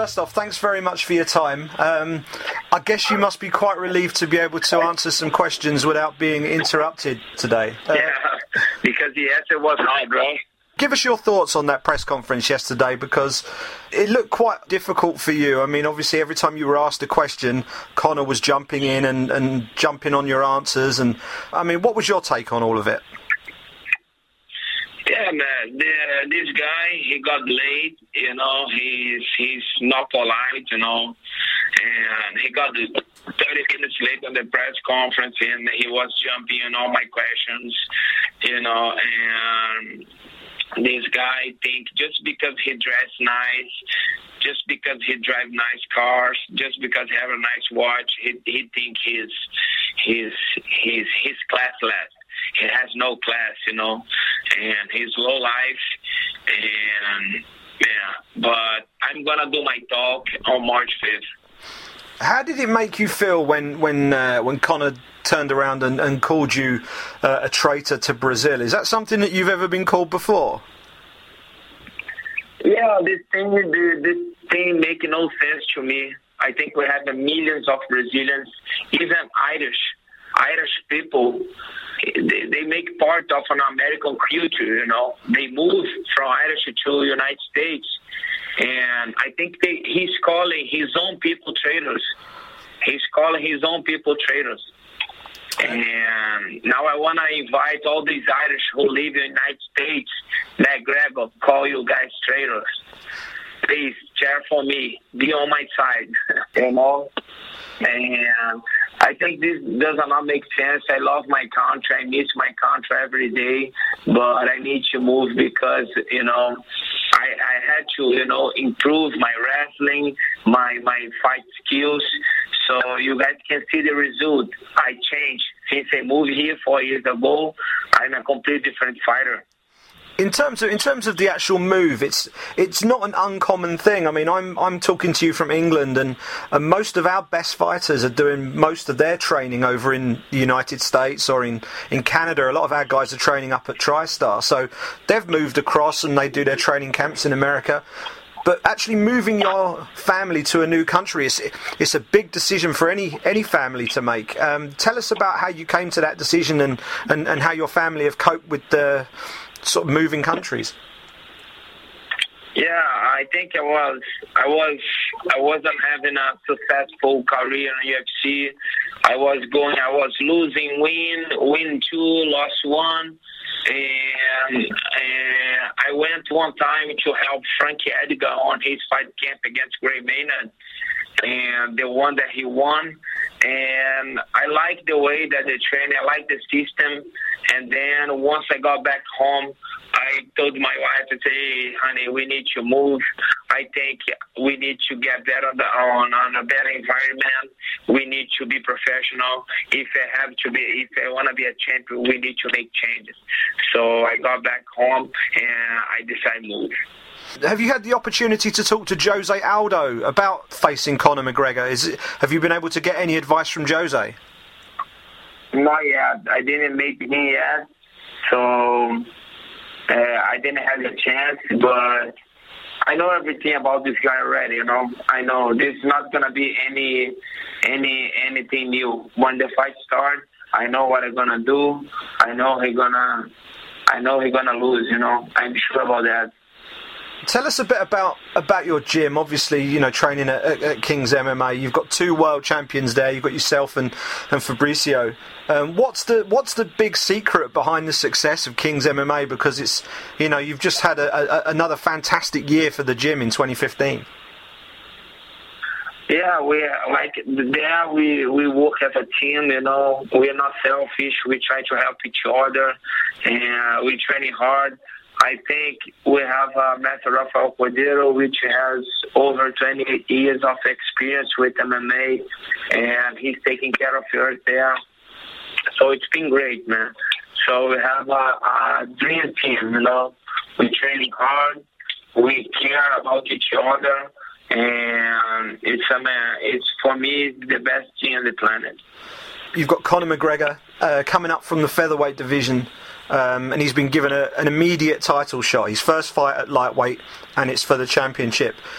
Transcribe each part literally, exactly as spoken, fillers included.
first off, thanks very much for your time. Um, I guess you must be quite relieved to be able to answer some questions without being interrupted today. Uh, yeah, because the answer was hard, right? Give us your thoughts on that press conference yesterday, because it looked quite difficult for you. I mean, obviously, every time you were asked a question, Conor was jumping in and, and jumping on your answers. And I mean, what was your take on all of it? Yeah, man. The, this guy, he got late. You know, he's he's not polite. You know, and he got thirty minutes late on the press conference, and he was jumping on all my questions. You know, and this guy think just because he dress nice, just because he drive nice cars, just because he have a nice watch, he he think he's he's he's he's classless. He has no class, you know, and he's low life, and yeah. But I'm gonna do my talk on March fifth. How did it make you feel when when uh, when Conor turned around and, and called you uh, a traitor to Brazil? Is that something that you've ever been called before? Yeah, this thing, this thing make no sense to me. I think we have millions of Brazilians, even Irish, Irish people. They, they make part of an American culture, you know. They moved from Irish to United States, and I think they, he's calling his own people traitors. He's calling his own people traitors. And now I want to invite all these Irish who live in the United States, McGregor, call you guys traitors. Please, cheer for me. Be on my side. You know? And I think this does not make sense. I love my country. I miss my country every day. But I need to move because, you know, I, I had to, you know, improve my wrestling, my, my fight skills. So you guys can see the result. I changed. Since I moved here four years ago, I'm a completely different fighter. In terms of in terms of the actual move, it's it's not an uncommon thing. I mean, I'm I'm talking to you from England, and, and most of our best fighters are doing most of their training over in the United States or in, in Canada. A lot of our guys are training up at TriStar, so they've moved across and they do their training camps in America. But actually moving your family to a new country, is it's a big decision for any any family to make. Um, tell us about how you came to that decision and, and, and how your family have coped with the sort of moving countries. Yeah, I think I was I was I wasn't having a successful career in U F C. I was going I was losing win, win two, lost one. And uh, I went one time to help Frankie Edgar on his fight camp against Gray Maynard, and the one that he won. And I like the way that they train. I like the system. And then once I got back home, I told my wife, to say, hey, honey, we need to move. I think we need to get better on, on a better environment. We need to be professional. If I have to be, if I want to be a champion, we need to make changes. So I got back home and I decided to move. Have you had the opportunity to talk to Jose Aldo about facing Conor McGregor? Is it, have you been able to get any advice from Jose? Not yet. I didn't meet him yet. So uh, I didn't have a chance, but I know everything about this guy already, you know. I know this is not going to be any any anything new. When the fight starts, I know what I'm going to do. I know he's going to I know he's going to lose, you know. I'm sure about that. Tell us a bit about, about your gym. Obviously, you know, training at, at, at King's M M A. You've got two world champions there. You've got yourself and, and Fabricio. Um, what's the what's the big secret behind the success of King's M M A? Because it's, you know, you've just had a, a, another fantastic year for the gym in twenty fifteen. Yeah, we like there we we work as a team. You know, we're not selfish. We try to help each other, and we training hard. I think we have uh, Master Rafael Cordeiro, which has over twenty years of experience with M M A, and he's taking care of us there. So it's been great, man. So we have a, a dream team, you know. We're training hard. We care about each other, and it's a man. It's for me the best team on the planet. You've got Conor McGregor uh, coming up from the featherweight division. Um, and he's been given a, an immediate title shot. His first fight at lightweight, and it's for the championship.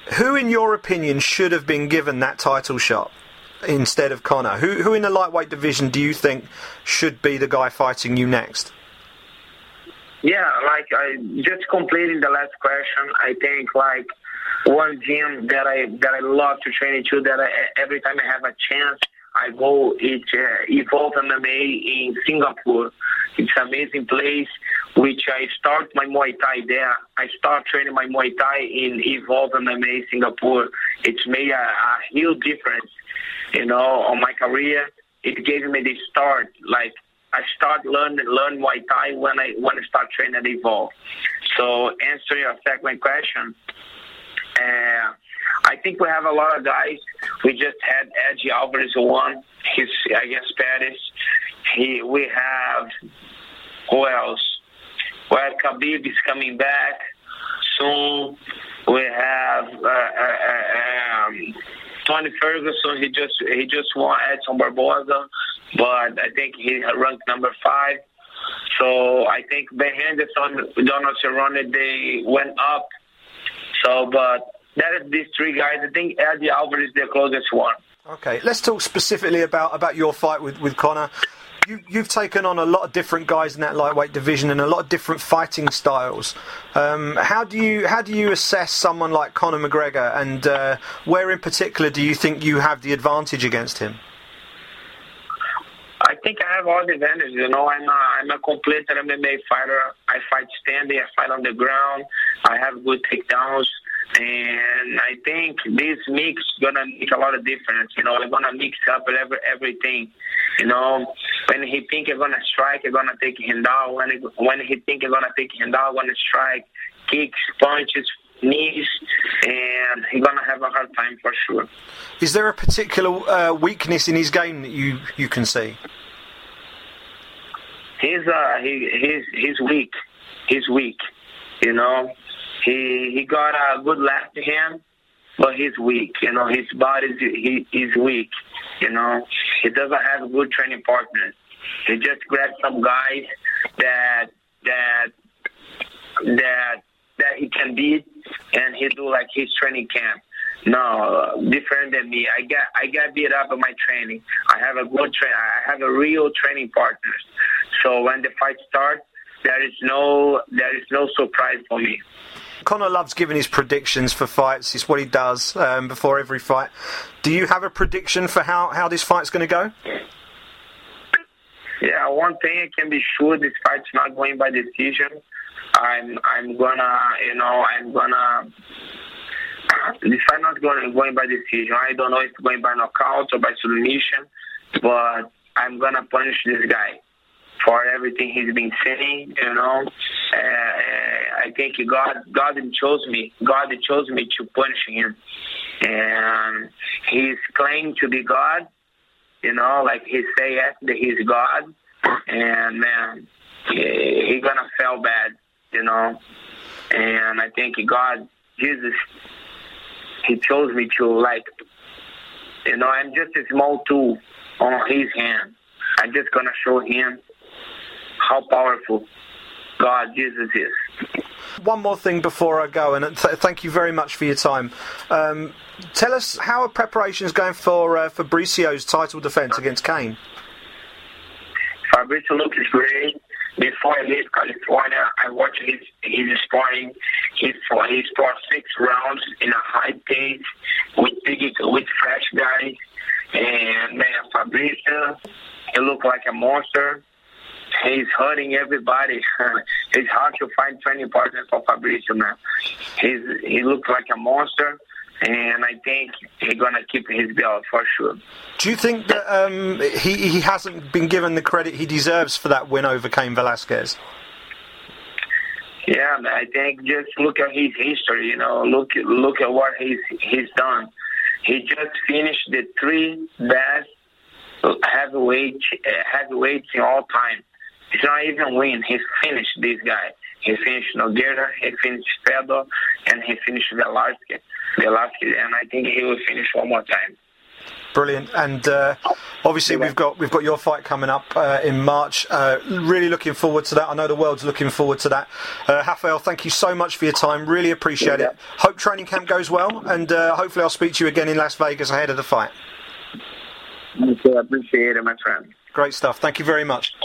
Who, in your opinion, should have been given that title shot instead of Conor? Who, who in the lightweight division do you think should be the guy fighting you next? Yeah, like I just completing the last question. I think like one gym that I that I love to train into, that I, every time I have a chance, I go. It's uh, Evolve M M A in Singapore. It's an amazing place, which I start my Muay Thai there. I start training my Muay Thai in Evolve M M A Singapore. It's made a, a huge difference, you know, on my career. It gave me the start. Like I start learning learn Muay Thai when I when I start training at Evolve. So answering your second question, uh, I think we have a lot of guys. We just had Eddie Alvarez won. He's against Pettis. He we have who else? Well, Khabib is coming back soon. We have uh, uh, um, Tony Ferguson. He just he just won Edson Barboza, but I think he ranked number five. So I think Ben Henderson, Donald Cerrone, they went up. So, but that is these three guys. I think Eddie Alvarez is the closest one. Okay, let's talk specifically about, about your fight with, with Conor. You, you've taken on a lot of different guys in that lightweight division and a lot of different fighting styles. Um, how do you how do you assess someone like Conor McGregor, and uh, where in particular do you think you have the advantage against him? I think I have all the advantages. You know, I'm a, I'm a complete M M A fighter. I fight standing, I fight on the ground. I have good takedowns. And I think this mix is going to make a lot of difference. You know, I'm going to mix up every, everything. You know, when he think I'm going to strike, I'm going to take him down. When he, when he think I'm going to take him down, I'm going to strike, kicks, punches, knees, and he's going to have a hard time for sure. Is there a particular uh, weakness in his game that you, you can see? He's, uh, he, he's, he's weak. He's weak, you know. He he got a good left hand, but he's weak. You know, his body is he is weak. You know, he doesn't have good training partners. He just grabbed some guys that that that that he can beat, and he do like his training camp. No, different than me. I got I got beat up in my training. I have a good train. I have a real training partners. So when the fight starts, there is no there is no surprise for me. Conor loves giving his predictions for fights. It's what he does um, before every fight. Do you have a prediction for how, how this fight's going to go? Yeah, one thing I can be sure, this fight's not going by decision. I'm I'm gonna you know I'm gonna this fight not going going by decision. I don't know if it's going by knockout or by submission, but I'm gonna punish this guy for everything he's been saying, you know. Uh, I think God, God chose me. God chose me to punish him, and he's claimed to be God, you know, like he say that he's God, and man, he, he gonna fail bad, you know. And I think God, Jesus, he chose me to, like, you know, I'm just a small tool on his hand. I'm just gonna show him how powerful God, Jesus is. One more thing before I go, and th- thank you very much for your time. Um, tell us how are preparations going for uh, Fabricio's title defense against Cain? Fabricio looks great. Before I leave California, I watched his his sparring. He fought he fought six rounds in a high pace with big with fresh guys, and man, Fabricio, he looked like a monster. He's hurting everybody. It's hard to find training partners for Fabricio, man. He's, he looks like a monster, and I think he's going to keep his belt for sure. Do you think that um, he, he hasn't been given the credit he deserves for that win over Cain Velasquez? Yeah, man, I think just look at his history, you know, look, look at what he's, he's done. He just finished the three best heavyweight, heavyweights in all time. It's not even win. He finished this guy. He finished Nogueira, he finished Fedor, and he finished Velasquez. Velasquez, and I think he will finish one more time. Brilliant. And uh, obviously we've got we've got your fight coming up uh, in March. Uh, really looking forward to that. I know the world's looking forward to that. Uh, Rafael, thank you so much for your time. Really appreciate it. Hope training camp goes well, and uh, hopefully I'll speak to you again in Las Vegas ahead of the fight. Okay, I appreciate it, my friend. Great stuff. Thank you very much.